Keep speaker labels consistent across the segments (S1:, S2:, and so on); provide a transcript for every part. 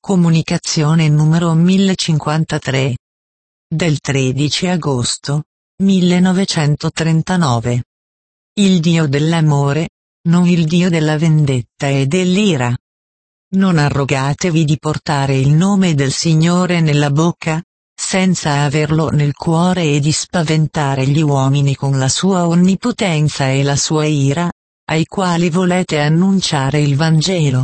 S1: Comunicazione numero 1053. Del 13 agosto 1939. Il Dio dell'amore, non il Dio della vendetta e dell'ira. Non arrogatevi di portare il nome del Signore nella bocca, senza averlo nel cuore e di spaventare gli uomini con la sua onnipotenza e la sua ira, ai quali volete annunciare il Vangelo.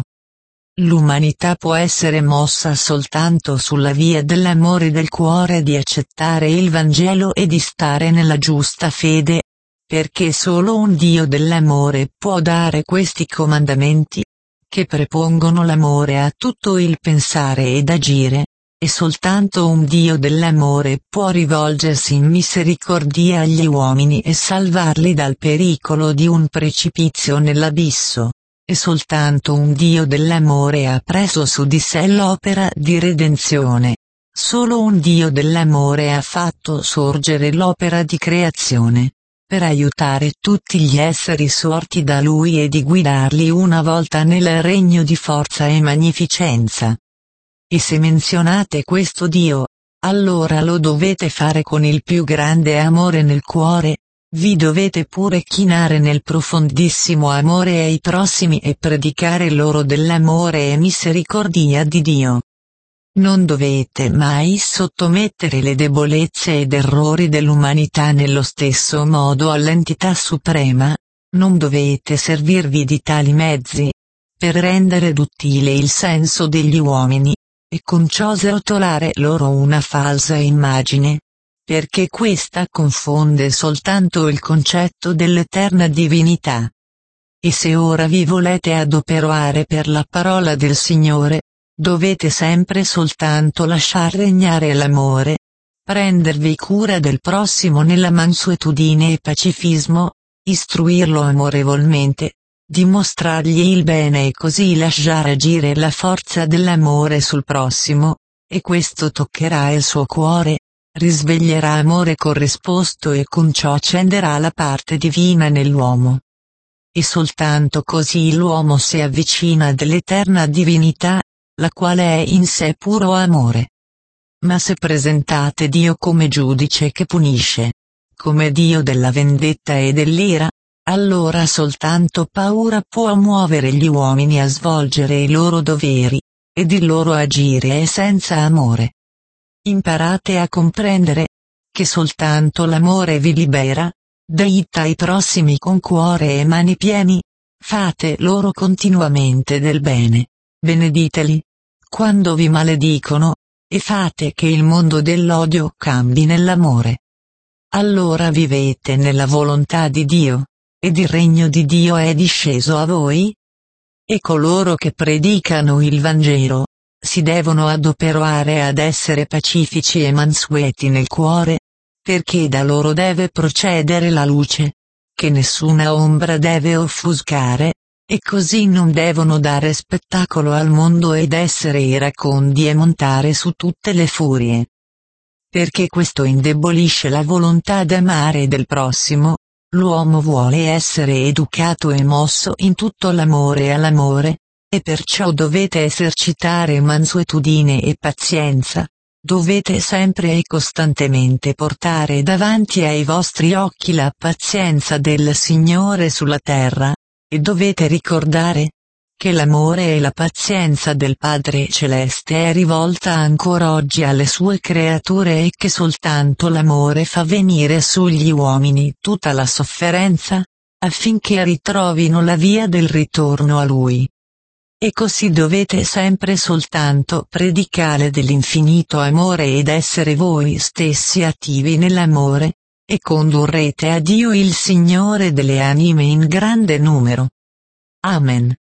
S1: L'umanità può essere mossa soltanto sulla via dell'amore del cuore di accettare il Vangelo e di stare nella giusta fede, perché solo un Dio dell'amore può dare questi comandamenti, che prepongono l'amore a tutto il pensare ed agire, e soltanto un Dio dell'amore può rivolgersi in misericordia agli uomini e salvarli dal pericolo di un precipizio nell'abisso. E soltanto un Dio dell'amore ha preso su di sé l'opera di redenzione. Solo un Dio dell'amore ha fatto sorgere l'opera di creazione, per aiutare tutti gli esseri sorti da Lui e di guidarli una volta nel regno di forza e magnificenza. E se menzionate questo Dio, allora lo dovete fare con il più grande amore nel cuore. Vi dovete pure chinare nel profondissimo amore ai prossimi e predicare loro dell'amore e misericordia di Dio. Non dovete mai sottomettere le debolezze ed errori dell'umanità nello stesso modo all'entità suprema, non dovete servirvi di tali mezzi, per rendere duttile il senso degli uomini, e con ciò srotolare loro una falsa immagine, perché questa confonde soltanto il concetto dell'eterna divinità. E se ora vi volete adoperare per la parola del Signore, dovete sempre soltanto lasciar regnare l'amore, prendervi cura del prossimo nella mansuetudine e pacifismo, istruirlo amorevolmente, dimostrargli il bene e così lasciare agire la forza dell'amore sul prossimo, e questo toccherà il suo cuore, risveglierà amore corrisposto e con ciò accenderà la parte divina nell'uomo. E soltanto così l'uomo si avvicina dell'eterna divinità, la quale è in sé puro amore. Ma se presentate Dio come giudice che punisce, come Dio della vendetta e dell'ira, allora soltanto paura può muovere gli uomini a svolgere i loro doveri, ed il loro agire è senza amore. Imparate a comprendere che soltanto l'amore vi libera, date ai prossimi con cuore e mani pieni, fate loro continuamente del bene, benediteli, quando vi maledicono, e fate che il mondo dell'odio cambi nell'amore. Allora vivete nella volontà di Dio, ed il regno di Dio è disceso a voi? E coloro che predicano il Vangelo si devono adoperare ad essere pacifici e mansueti nel cuore, perché da loro deve procedere la luce, che nessuna ombra deve offuscare, e così non devono dare spettacolo al mondo ed essere iracondi e montare su tutte le furie. Perché questo indebolisce la volontà d'amare del prossimo, l'uomo vuole essere educato e mosso in tutto l'amore all'amore, e perciò dovete esercitare mansuetudine e pazienza, dovete sempre e costantemente portare davanti ai vostri occhi la pazienza del Signore sulla terra, e dovete ricordare che l'amore e la pazienza del Padre Celeste è rivolta ancora oggi alle sue creature e che soltanto l'amore fa venire sugli uomini tutta la sofferenza, affinché ritrovino la via del ritorno a Lui. E così dovete sempre soltanto predicare dell'infinito amore ed essere voi stessi attivi nell'amore, e condurrete a Dio il Signore delle anime in grande numero. Amen.